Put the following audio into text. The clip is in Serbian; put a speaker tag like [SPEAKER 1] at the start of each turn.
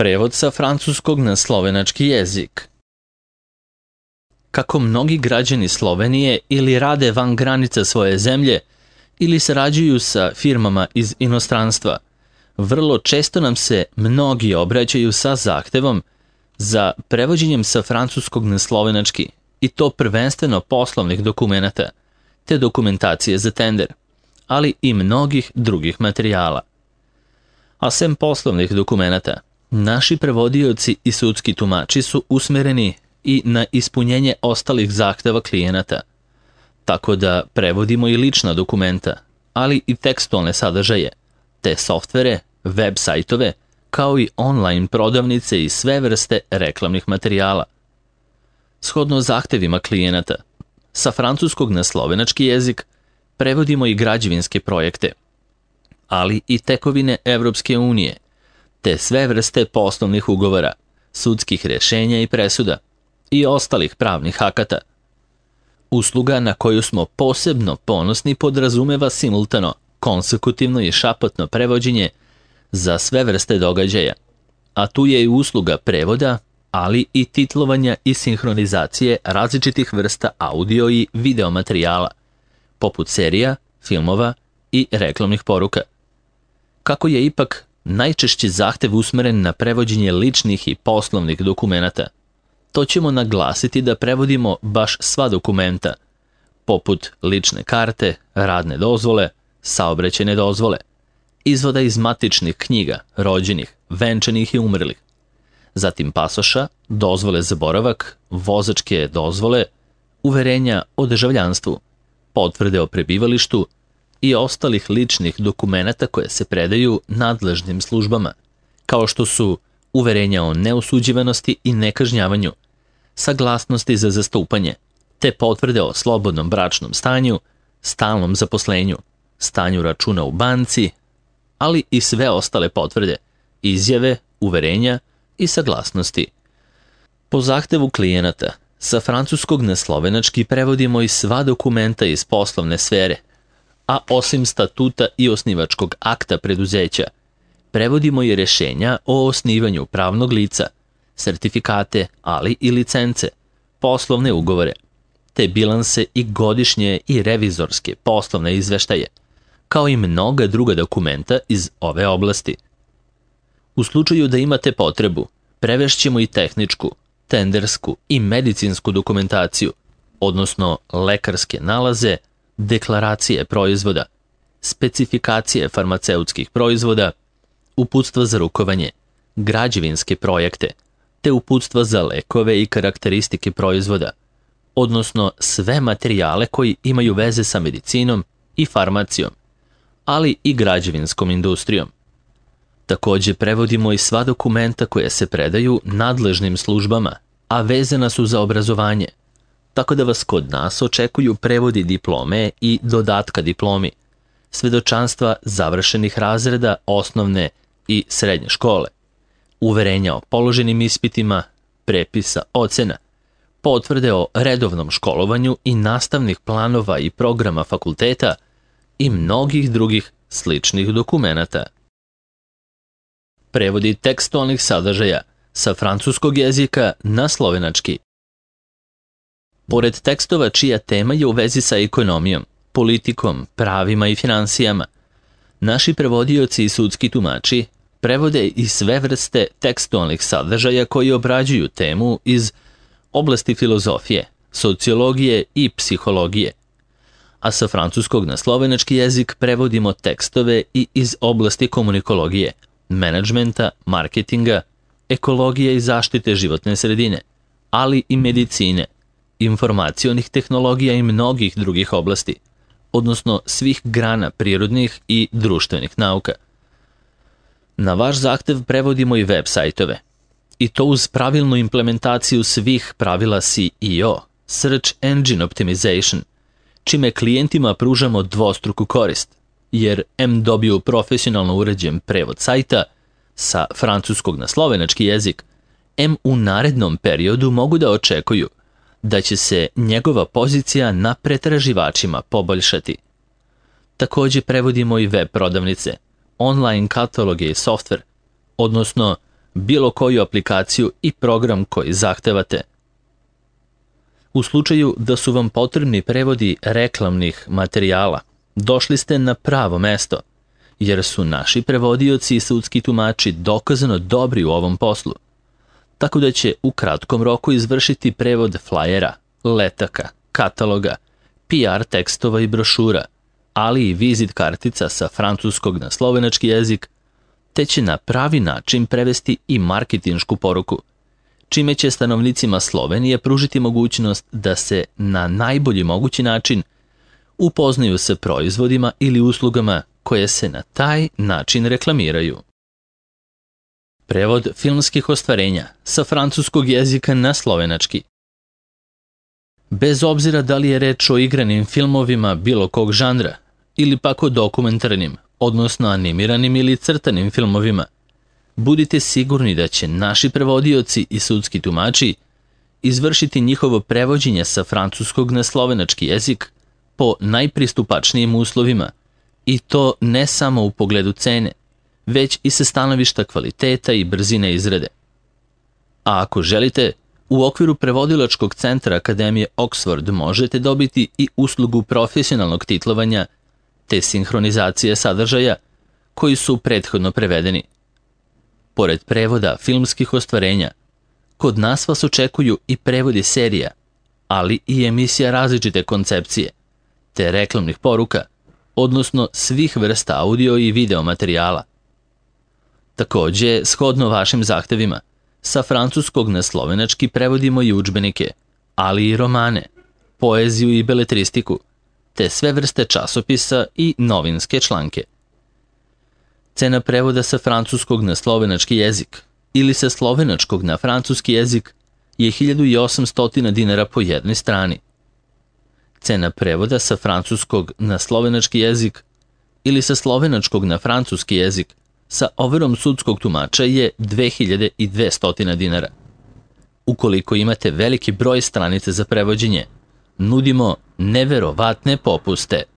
[SPEAKER 1] Prevod sa francuskog na slovenački jezik. Kako mnogi građani Slovenije ili rade van granica svoje zemlje ili sarađuju sa firmama iz inostranstva, vrlo često nam se mnogi obraćaju sa zahtevom za prevođenjem sa francuskog na slovenački, i to prvenstveno poslovnih dokumenata, te dokumentacije za tender, ali i mnogih drugih materijala. A sem poslovnih dokumenata, naši prevodioci i sudski tumači su usmereni i na ispunjenje ostalih zahteva klijenata, tako da prevodimo i lična dokumenta, ali i tekstualne sadržaje, te softvere, web sajtove, kao i online prodavnice i sve vrste reklamnih materijala. Shodno zahtevima klijenata, sa francuskog na slovenački jezik prevodimo i građevinske projekte, ali i tekovine Evropske unije, te sve vrste poslovnih ugovora, sudskih rješenja i presuda i ostalih pravnih akata. Usluga na koju smo posebno ponosni podrazumeva simultano, konsekutivno i šapotno prevođenje za sve vrste događaja, a tu je i usluga prevoda, ali i titlovanja i sinhronizacije različitih vrsta audio i video materijala, poput serija, filmova i reklamnih poruka. Kako je ipak najčešći zahtev usmeren na prevođenje ličnih i poslovnih dokumenata, to ćemo naglasiti da prevodimo baš sva dokumenta, poput lične karte, radne dozvole, saobraćajne dozvole, izvoda iz matičnih knjiga, rođenih, venčanih i umrlih, zatim pasoša, dozvole za boravak, vozačke dozvole, uverenja o državljanstvu, potvrde o prebivalištu i ostalih ličnih dokumenata koje se predaju nadležnim službama, kao što su uverenja o neosuđivanosti i nekažnjavanju, saglasnosti za zastupanje, te potvrde o slobodnom bračnom stanju, stalnom zaposlenju, stanju računa u banci, ali i sve ostale potvrde, izjave, uverenja i saglasnosti. Po zahtevu klijenata, sa francuskog na slovenački prevodimo i sva dokumenta iz poslovne sfere, a osim statuta i osnivačkog akta preduzeća, prevodimo i rješenja o osnivanju pravnog lica, sertifikate, ali i licence, poslovne ugovore, te bilanse i godišnje i revizorske poslovne izveštaje, kao i mnoga druga dokumenta iz ove oblasti. U slučaju da imate potrebu, prevešćemo i tehničku, tendersku i medicinsku dokumentaciju, odnosno lekarske nalaze, deklaracije proizvoda, specifikacije farmaceutskih proizvoda, uputstva za rukovanje, građevinske projekte, te uputstva za lekove i karakteristike proizvoda, odnosno sve materijale koji imaju veze sa medicinom i farmacijom, ali i građevinskom industrijom. Također prevodimo i sva dokumenta koje se predaju nadležnim službama, a vezana su za obrazovanje, tako da vas kod nas očekuju prevodi diplome i dodatka diplomi, svedočanstva završenih razreda osnovne i srednje škole, uverenja o položenim ispitima, prepisa ocena, potvrde o redovnom školovanju i nastavnih planova i programa fakulteta i mnogih drugih sličnih dokumenata. Prevodi tekstualnih sadržaja sa francuskog jezika na slovenački. Pored tekstova čija tema je u vezi sa ekonomijom, politikom, pravima i finansijama, naši prevodioci i sudski tumači prevode i sve vrste tekstualnih sadržaja koji obrađuju temu iz oblasti filozofije, sociologije i psihologije, a sa francuskog na slovenački jezik prevodimo tekstove i iz oblasti komunikologije, menadžmenta, marketinga, ekologije i zaštite životne sredine, ali i medicine, informacionih tehnologija i mnogih drugih oblasti, odnosno svih grana prirodnih i društvenih nauka. Na vaš zahtev prevodimo i web sajtove, i to uz pravilnu implementaciju svih pravila SEO, Search Engine Optimization, čime klijentima pružamo dvostruku korist, jer M dobiju profesionalno uređen prevod sajta sa francuskog na slovenački jezik, M u narednom periodu mogu da očekuju da će se njegova pozicija na pretraživačima poboljšati. Također prevodimo i web prodavnice, online kataloge i softver, odnosno bilo koju aplikaciju i program koji zahtevate. U slučaju da su vam potrebni prevodi reklamnih materijala, došli ste na pravo mesto, jer su naši prevodioci i sudski tumači dokazano dobri u ovom poslu, tako da će u kratkom roku izvršiti prevod flajera, letaka, kataloga, PR tekstova i brošura, ali i vizit kartica sa francuskog na slovenački jezik, te će na pravi način prevesti i marketinšku poruku, čime će stanovnicima Slovenije pružiti mogućnost da se na najbolji mogući način upoznaju sa proizvodima ili uslugama koje se na taj način reklamiraju. Prevod filmskih ostvarenja sa francuskog jezika na slovenački. Bez obzira da li je reč o igranim filmovima bilo kog žanra ili pak o dokumentarnim, odnosno animiranim ili crtanim filmovima, budite sigurni da će naši prevodioci i sudski tumači izvršiti njihovo prevođenje sa francuskog na slovenački jezik po najpristupačnijim uslovima, i to ne samo u pogledu cene, već i sa stanovišta kvaliteta i brzine izrade. A ako želite, u okviru prevodilačkog centra Akademije Oxford možete dobiti i uslugu profesionalnog titlovanja te sinhronizacije sadržaja koji su prethodno prevedeni. Pored prevoda filmskih ostvarenja, kod nas vas očekuju i prevodi serija, ali i emisija različite koncepcije, te reklamnih poruka, odnosno svih vrsta audio i video materijala. Takođe, shodno vašim zahtevima, sa francuskog na slovenački prevodimo i udžbenike, ali i romane, poeziju i beletristiku, te sve vrste časopisa i novinske članke. Cena prevoda sa francuskog na slovenački jezik ili sa slovenačkog na francuski jezik je 1800 dinara po jednoj strani. Cena prevoda sa francuskog na slovenački jezik ili sa slovenačkog na francuski jezik sa overom sudskog tumača je 2200 dinara. Ukoliko imate veliki broj stranica za prevođenje, nudimo neverovatne popuste.